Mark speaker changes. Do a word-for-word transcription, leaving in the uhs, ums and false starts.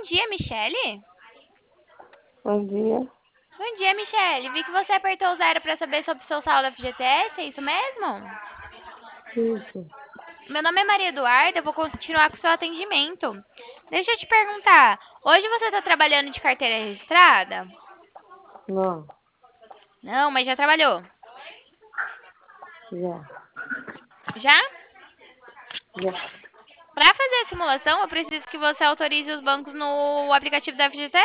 Speaker 1: dia, Michele.
Speaker 2: Bom dia.
Speaker 1: Bom dia, Michele. Vi que você apertou o zero para saber sobre o seu saldo F G T S, é isso mesmo?
Speaker 2: Isso.
Speaker 1: Meu nome é Maria Eduarda, eu vou continuar com o seu atendimento. Deixa eu te perguntar, hoje você está trabalhando de carteira registrada?
Speaker 2: Não.
Speaker 1: Não, mas já trabalhou?
Speaker 2: Já.
Speaker 1: Já?
Speaker 2: Já.
Speaker 1: Para fazer a simulação, eu preciso que você autorize os bancos no aplicativo da F G T S.